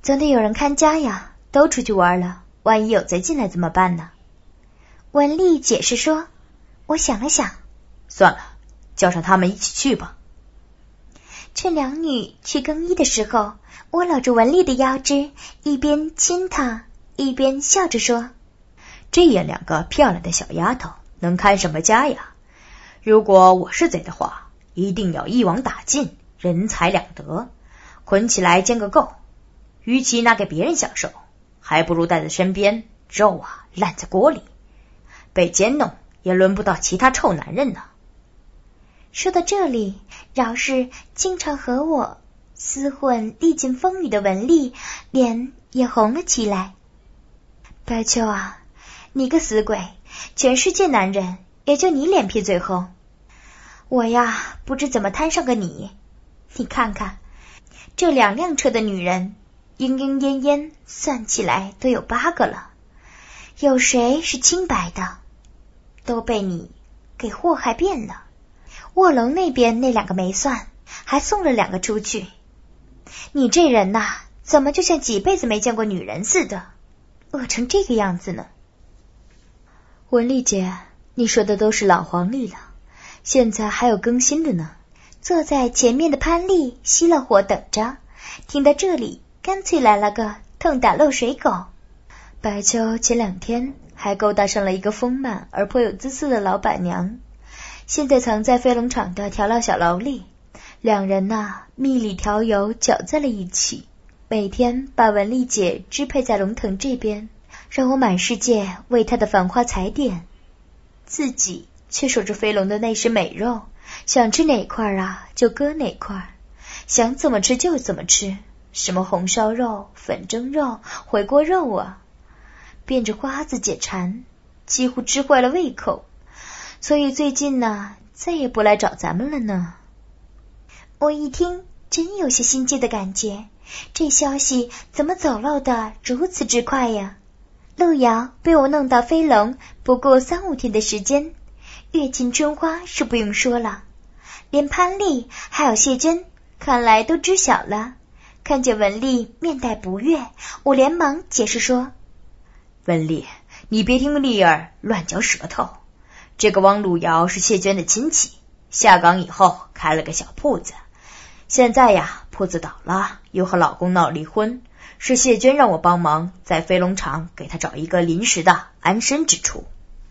总得有人看家呀，都出去玩了，万一有贼进来怎么办呢？文丽解释说，我想了想， 算了，叫上他们一起去吧。 趁两女去更衣的时候，我搂着文丽的腰肢，一边亲她，一边笑着说， 这样两个漂亮的小丫头能看什么家呀？如果我是贼的话，一定要一网打尽，人财两得，捆起来煎个够。与其拿给别人享受，还不如带在身边，肉啊烂在锅里，被奸弄也轮不到其他臭男人呢。 说到这里，饶是经常和我厮混历尽风雨的文丽脸也红了起来。白秋啊，你个死鬼，全世界男人也就你脸皮最厚，我呀不知怎么摊上个你。你看看这2辆车的女人，莺莺燕燕算起来都有8个了，有谁是清白的？都被你给祸害遍了。卧楼那边那2个没算，还送了2个出去。你这人呐，怎么就像几辈子没见过女人似的，饿成这个样子呢？ 文丽姐，你说的都是老黄历了，现在还有更新的呢。 坐在前面的潘丽熄了火等着，听到这里干脆来了个痛打漏水狗。 白秋前2天还勾搭上了一个丰满而颇有姿色的老板娘，现在藏在飞龙场的调料小楼里，2人蜜里调油搅在了一起，每天把文丽姐支配在龙腾这边，让我满世界为她的繁花踩点，自己却守着飞龙的那身美肉，想吃哪块就割哪块，想怎么吃就怎么吃，什么红烧肉、粉蒸肉、回锅肉啊，变着花子解馋，几乎吃坏了胃口，所以最近再也不来找咱们了呢。 我一听真有些心悸的感觉，这消息怎么走漏的如此之快呀？路遥被我弄到飞龙不过3-5天的时间，阅尽春花是不用说了，连潘丽还有谢珍看来都知晓了。看见文丽面带不悦，我连忙解释说， 文丽，你别听丽儿乱嚼舌头，这个汪路遥是谢娟的亲戚，下岗以后开了个小铺子，现在呀铺子倒了，又和老公闹离婚，是谢娟让我帮忙在飞龙场给她找一个临时的安身之处。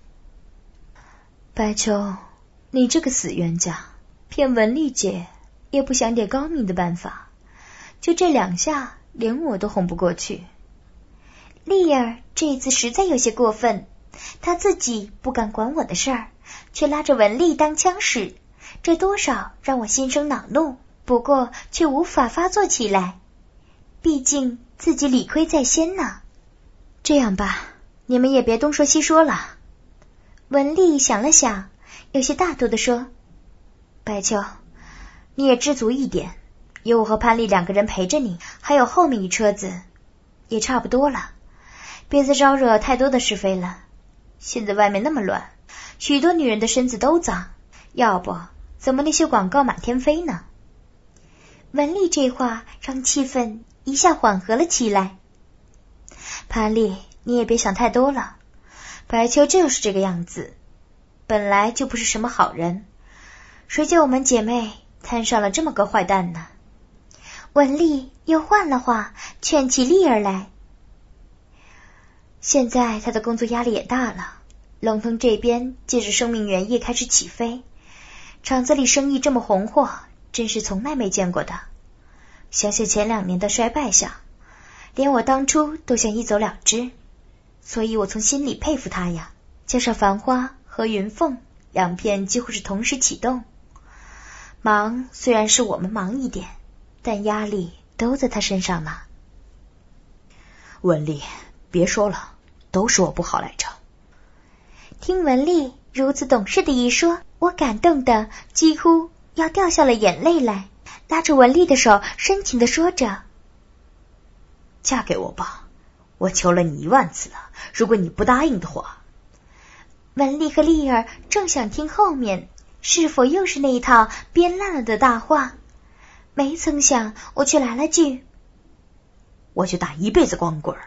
白秋，你这个死冤家，骗文丽姐也不想点高明的办法，就这2下连我都哄不过去。 丽儿这次实在有些过分，她自己不敢管我的事儿，却拉着文丽当枪使，这多少让我心生恼怒，不过却无法发作起来，毕竟自己理亏在先呢。 这样吧，你们也别东说西说了。 文丽想了想，有些大度地说， 白秋，你也知足一点，有我和潘丽2个人陪着你，还有后面一车子，也差不多了，别再招惹太多的是非了。现在外面那么乱，许多女人的身子都脏，要不怎么那些广告满天飞呢？ 文丽这话让气氛一下缓和了起来。 潘丽，你也别想太多了，白秋就是这个样子，本来就不是什么好人，谁叫我们姐妹摊上了这么个坏蛋呢？ 文丽又换了话，劝起丽儿来。 现在她的工作压力也大了，龙腾这边借着生命原液开始起飞，厂子里生意这么红火，真是从来没见过的。想想前2年的衰败下，连我当初都想一走了之，所以我从心里佩服他呀。加上繁花和云凤2片几乎是同时启动，忙虽然是我们忙一点，但压力都在他身上呢。 文丽，别说了，都是我不好来着。 听文丽如此懂事的一说，我感动的几乎要掉下了眼泪来，拉着文丽的手深情地说着， 嫁给我吧，我求了你1万次了，如果你不答应的话。 文丽和丽儿正想听后面是否又是那一套编烂了的大话，没曾想我却来了句， 我就打一辈子光棍。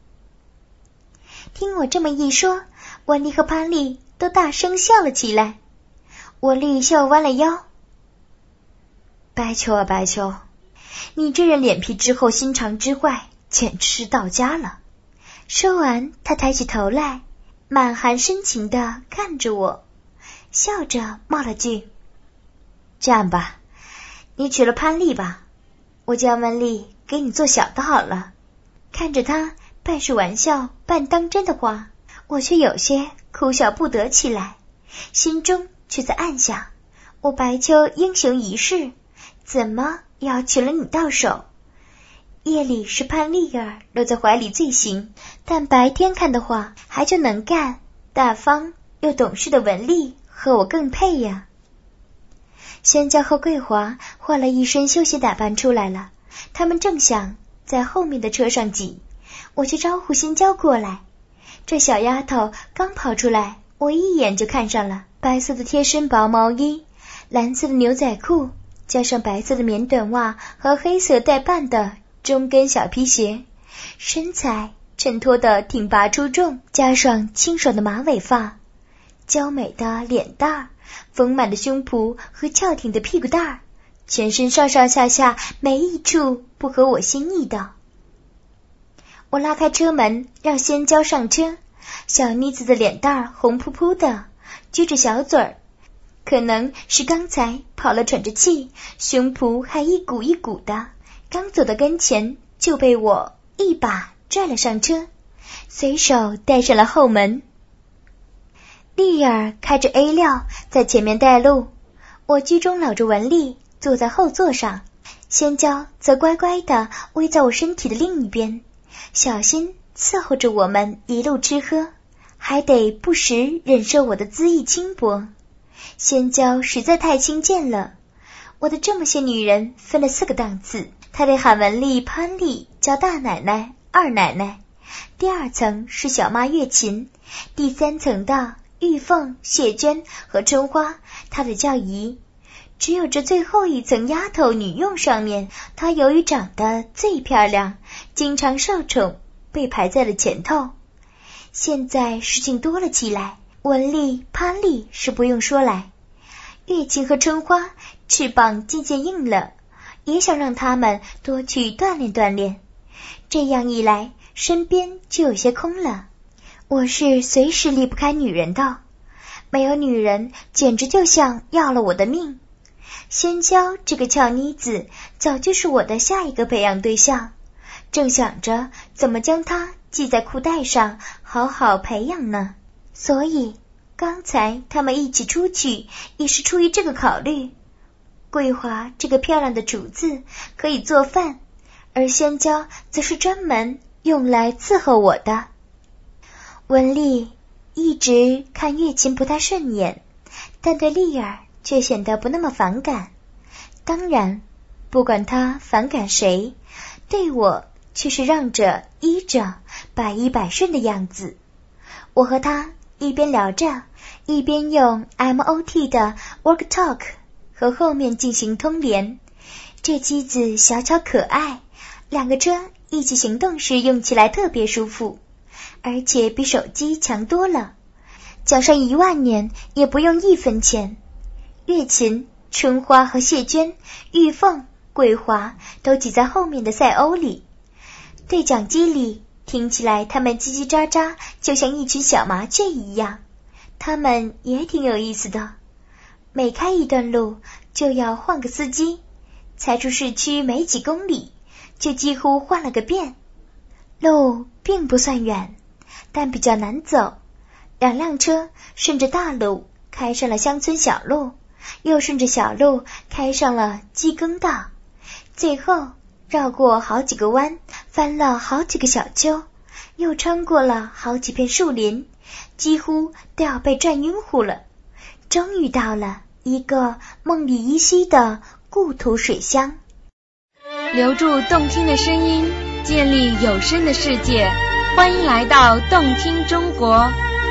听我这么一说，文丽和潘丽都大声笑了起来。文丽笑弯了腰。 白秋啊白秋，你这人脸皮之厚心肠之坏，简直是到家了。 说完，他抬起头来，满含深情地看着我，笑着冒了句： 这样吧，你娶了潘丽吧，我叫文丽给你做小的好了。 看着他半是玩笑半当真的话，我却有些哭笑不得起来，心中却在暗想，我白秋英雄一世，怎么要娶了你到手？夜里是潘丽儿搂在怀里最行，但白天看的话，还就能干、大方又懂事的文丽和我更配呀。仙娇和桂华换了一身休闲打扮出来了，他们正想在后面的车上挤，我去招呼仙娇过来。这小丫头刚跑出来，我一眼就看上了，白色的贴身薄毛衣，蓝色的牛仔裤，加上白色的棉短袜和黑色带绊的中跟小皮鞋，身材衬托得挺拔出众，加上清爽的马尾发，娇美的脸蛋儿，丰满的胸脯和翘挺的屁股蛋儿，全身上上下下没一处不合我心意的。我拉开车门让仙娇上车，小妮子的脸蛋儿红扑扑的，撅着小嘴儿，可能是刚才跑了喘着气，胸脯还一鼓一鼓的，刚走到跟前就被我一把拽了上车，随手带上了后门。丽儿开着 A6 在前面带路，我居中搂着文丽坐在后座上，仙娇则乖乖地偎在我身体的另一边，小心伺候着我们一路吃喝，还得不时忍受我的恣意轻薄。仙娇实在太轻贱了，我的这么些女人分了4个档次，她得喊文丽、潘丽叫大奶奶、二奶奶，第2层是小妈月琴，第3层的玉凤、谢娟和春花，她得叫姨。只有这最后一层丫头女用上面，她由于长得最漂亮，经常受宠，被排在了前头。现在事情多了起来，文丽、潘丽是不用说来，月琴和春花翅膀渐渐硬了，也想让他们多去锻炼锻炼。这样一来，身边就有些空了。我是随时离不开女人的，没有女人简直就像要了我的命。仙娇这个俏妮子早就是我的下一个培养对象，正想着怎么将她系在裤带上好好培养呢。所以刚才他们一起出去也是出于这个考虑。桂华这个漂亮的主子可以做饭，而仙娇则是专门用来伺候我的。文丽一直看月琴不太顺眼，但对丽儿却显得不那么反感。当然，不管她反感谁，对我却是让着依着，百依百顺的样子。我和她一边聊着，一边用 MOT 的 Work Talk 和后面进行通联。这机子小巧可爱，2个车一起行动时用起来特别舒服，而且比手机强多了，缴上1万年也不用1分钱。月琴、春花和谢娟、玉凤、桂华都挤在后面的赛欧里，对讲机里听起来他们叽叽喳喳，就像一群小麻雀一样。他们也挺有意思的，每开一段路就要换个司机，才出市区没几公里，就几乎换了个遍。路并不算远，但比较难走，2辆车顺着大路开上了乡村小路，又顺着小路开上了机耕道，最后绕过好几个弯，翻了好几个小丘，又穿过了好几片树林，几乎都要被转晕乎了。终于到了一个梦里依稀的故土水乡。 留住动听的声音，建立有声的世界，欢迎来到动听中国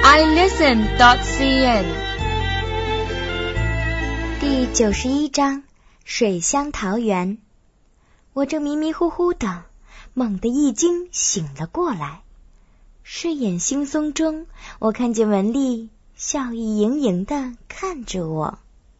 iListen.cn。 第91章，水乡桃源。我正迷迷糊糊的， 猛地一惊醒了过来。睡眼惺忪中，我看见文丽笑意盈盈地看着我。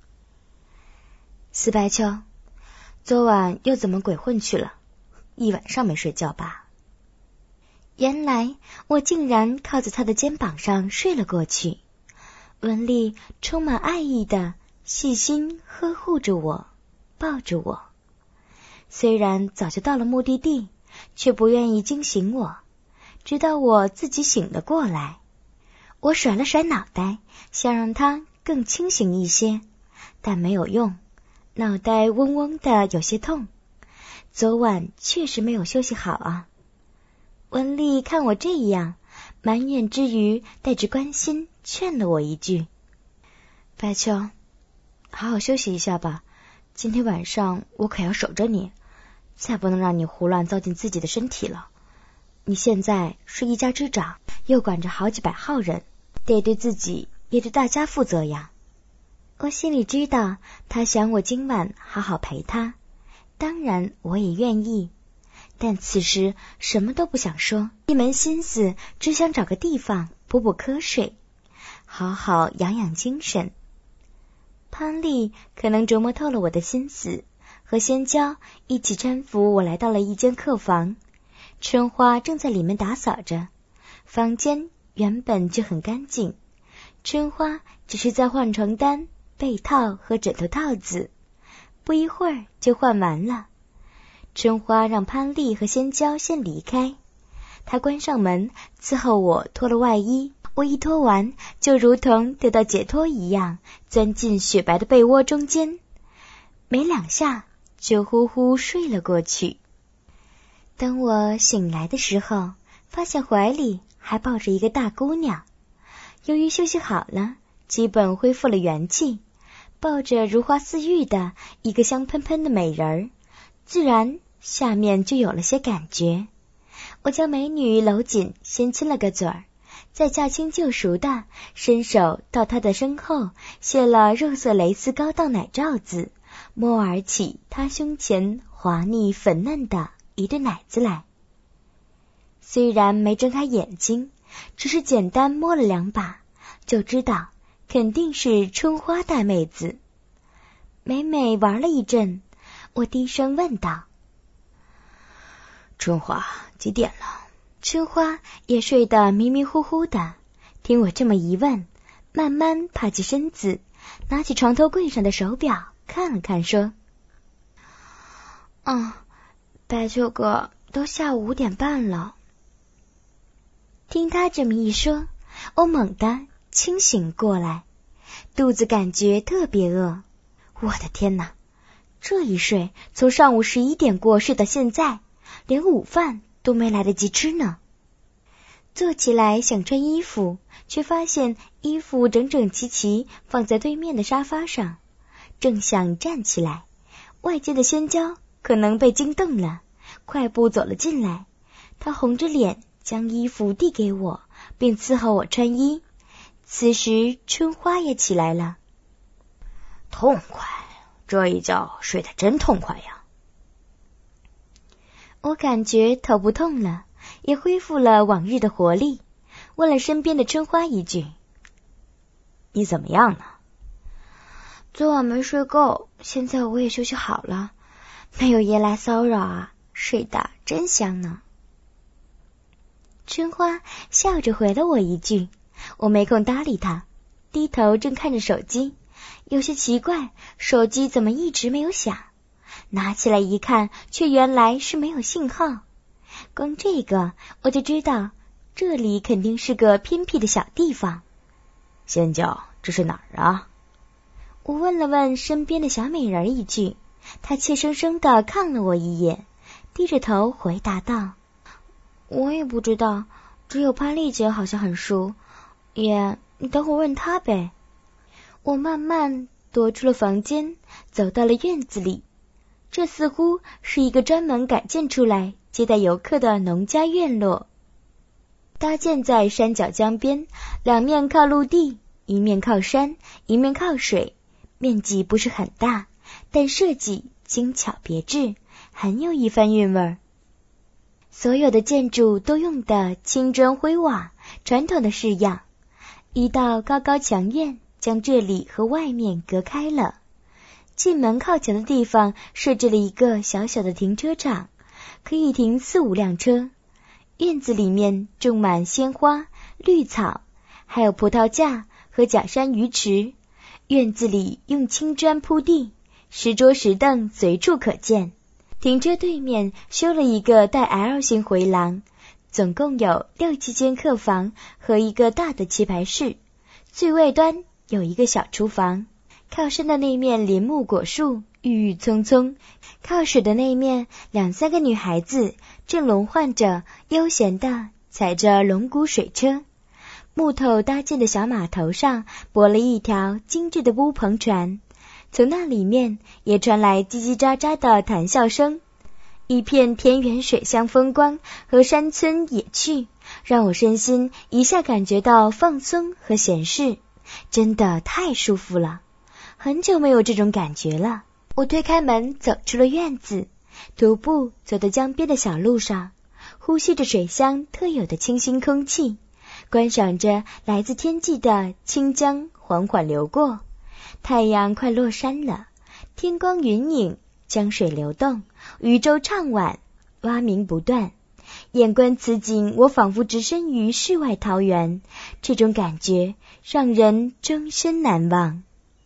四白秋，昨晚又怎么鬼混去了？一晚上没睡觉吧？ 原来我竟然靠在他的肩膀上睡了过去。文丽充满爱意地细心呵护着我，抱着我。虽然早就到了目的地，却不愿意惊醒我，直到我自己醒了过来。我甩了甩脑袋，想让他更清醒一些，但没有用，脑袋嗡嗡的有些痛。昨晚确实没有休息好啊。文丽看我这样，埋怨之余带着关心劝了我一句： 白秋，好好休息一下吧，今天晚上我可要守着你，再不能让你胡乱糟践自己的身体了。你现在是一家之长，又管着好几百号人，得对自己也对大家负责呀。 我心里知道他想我今晚好好陪他，当然我也愿意，但此时什么都不想说，一门心思只想找个地方补补瞌睡，好好养养精神。潘丽可能琢磨透了我的心思，和仙娇一起搀扶我来到了一间客房。春花正在里面打扫着，房间原本就很干净，春花只是在换床单、被套和枕头套子，不一会儿就换完了。春花让潘丽和仙娇先离开，她关上门伺候我脱了外衣。我一脱完，就如同得到解脱一样，钻进雪白的被窝中间，没两下就呼呼睡了过去。等我醒来的时候，发现怀里还抱着一个大姑娘。由于休息好了，基本恢复了元气，抱着如花似玉的一个香喷喷的美人儿，自然下面就有了些感觉。我将美女搂紧，先亲了个嘴儿，再驾轻就熟的伸手到她的身后，卸了肉色蕾丝高档奶罩子，摸而起她胸前滑腻粉嫩的一对奶子来。虽然没睁开眼睛，只是简单摸了两把，就知道肯定是春花大妹子。美美玩了一阵，我低声问道： 春花，几点了？ 春花也睡得迷迷糊糊的，听我这么一问，慢慢爬起身子，拿起床头柜上的手表看了看，说：白秋哥，都下午5点半了。听他这么一说，我猛地清醒过来，肚子感觉特别饿。我的天哪，这一睡从上午11点过睡到现在，连午饭都没来得及吃呢。坐起来想穿衣服，却发现衣服整整齐齐放在对面的沙发上。正想站起来，外间的仙娇可能被惊动了，快步走了进来。她红着脸将衣服递给我，并伺候我穿衣。此时春花也起来了。 痛快，这一觉睡得真痛快呀。 我感觉头不痛了，也恢复了往日的活力，问了身边的春花一句： 你怎么样呢？ 昨晚没睡够，现在我也休息好了，没有夜来骚扰啊，睡得真香呢。春花笑着回了我一句，我没空搭理她，低头正看着手机，有些奇怪，手机怎么一直没有响？拿起来一看，却原来是没有信号。光这个我就知道，这里肯定是个偏僻的小地方。 仙娇，这是哪儿啊？ 我问了问身边的小美人一句，她怯生生地看了我一眼，低着头回答道：我也不知道，只有潘丽姐好像很熟，你等会问她呗。我慢慢踱出了房间，走到了院子里。这似乎是一个专门改建出来接待游客的农家院落，搭建在山脚江边，两面靠陆地，一面靠山，一面靠水，面积不是很大，但设计精巧别致，很有一番韵味儿。 所有的建筑都用的青砖灰瓦，传统的式样。一道高高墙院将这里和外面隔开了。进门靠墙的地方设置了一个小小的停车场，可以停4-5辆车。院子里面种满鲜花、绿草，还有葡萄架和假山鱼池。院子里用青砖铺地，石桌石凳随处可见。停车对面修了一个带 L 型回廊，总共有6-7间客房和一个大的棋牌室。最外端有一个小厨房，靠山的那面林木果树郁郁葱葱，靠水的那面2-3个女孩子正轮换着悠闲地踩着龙骨水车。木头搭建的小码头上泊了一条精致的乌篷船，从那里面也传来叽叽喳喳的谈笑声。一片田园水乡风光和山村野趣，让我身心一下感觉到放松和闲适，真的太舒服了，很久没有这种感觉了。我推开门走出了院子，徒步走到江边的小路上，呼吸着水乡特有的清新空气，观赏着来自天际的清江缓缓流过。太阳快落山了，天光云影，江水流动，渔舟唱晚，蛙鸣不断。眼观此景，我仿佛置身于世外桃源，这种感觉让人终身难忘。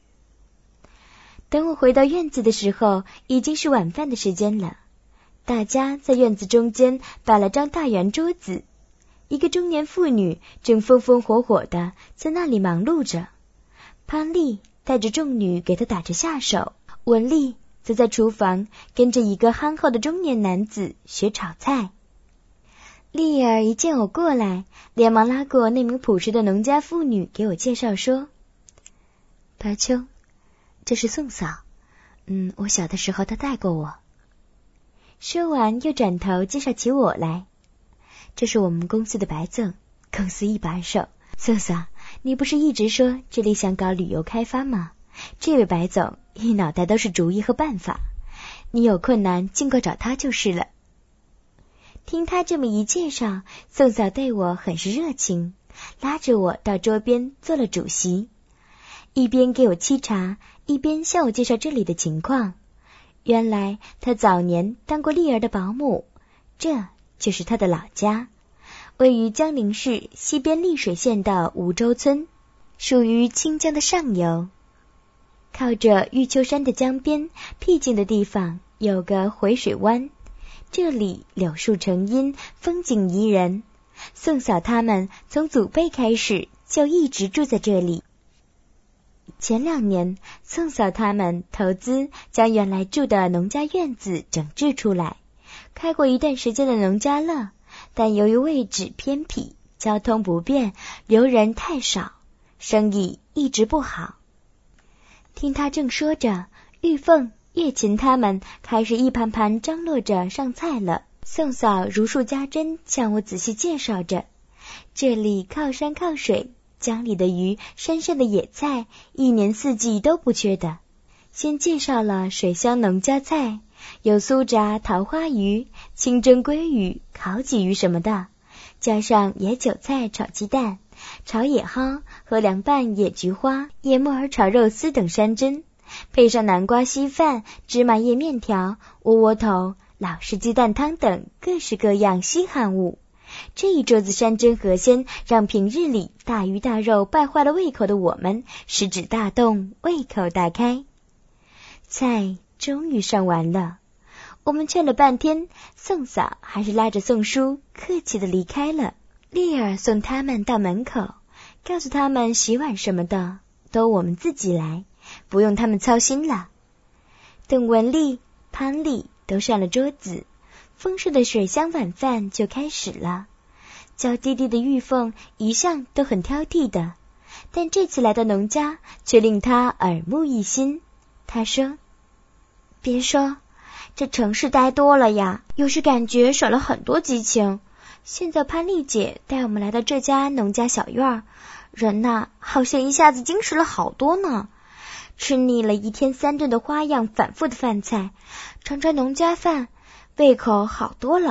等我回到院子的时候，已经是晚饭的时间了。大家在院子中间摆了张大圆桌子，一个中年妇女正风风火火地在那里忙碌着。潘丽带着众女给她打着下手，文丽则在厨房跟着一个憨厚的中年男子学炒菜。丽儿一见我过来，连忙拉过那名朴实的农家妇女给我介绍说：白秋，这是宋嫂，我小的时候她带过我。说完又转头介绍起我来：这是我们公司的白总，公司一把手。宋嫂，你不是一直说这里想搞旅游开发吗？这位白总一脑袋都是主意和办法，你有困难尽管找他就是了。听他这么一介绍，宋嫂对我很是热情，拉着我到桌边做了主席，一边给我沏茶，一边向我介绍这里的情况。原来他早年当过丽儿的保姆，这就是他的老家，位于江陵市西边溧水县的梧州村，属于清江的上游。靠着玉丘山的江边僻静的地方有个回水湾，这里柳树成荫，风景宜人。宋嫂他们从祖辈开始就一直住在这里。前2年，宋嫂他们投资将原来住的农家院子整治出来，开过一段时间的农家乐，但由于位置偏僻，交通不便，留人太少，生意一直不好。听他正说着，玉凤、月琴他们开始一盘盘张罗着上菜了。宋嫂如数家珍向我仔细介绍着，这里靠山靠水，江里的鱼，山上的野菜，一年四季都不缺的。先介绍了水乡农家菜，有酥炸桃花鱼、清蒸鲑鱼、烤鲫鱼什么的，加上野韭菜炒鸡蛋、炒野蒿和凉拌野菊花、野木耳炒肉丝等山珍，配上南瓜稀饭、芝麻叶面条、窝窝头、老式鸡蛋汤等各式各样稀罕物。这一桌子山珍河鲜，让平日里大鱼大肉败坏了胃口的我们食指大动，胃口大开。菜终于上完了，我们劝了半天，宋嫂还是拉着宋叔客气地离开了。丽儿送他们到门口，告诉他们洗碗什么的都我们自己来，不用他们操心了。等文丽、潘丽都上了桌子，丰盛的水乡晚饭就开始了。娇滴滴的玉凤一向都很挑剔的，但这次来到农家却令她耳目一新。她说：别说，这城市待多了呀，有时感觉少了很多激情。现在潘丽姐带我们来到这家农家小院，人呐好像一下子精实了好多呢。吃腻了1天3顿的花样反复的饭菜，尝尝农家饭，胃口好多了，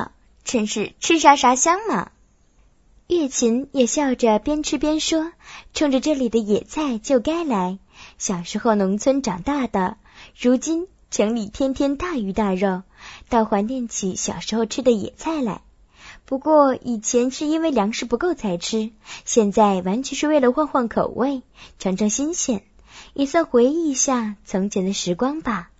真是吃啥啥香嘛。月琴也笑着边吃边说，冲着这里的野菜就该来。小时候农村长大的，如今城里天天大鱼大肉，倒怀念起小时候吃的野菜来。不过以前是因为粮食不够才吃，现在完全是为了换换口味，尝尝新鲜，也算回忆一下从前的时光吧。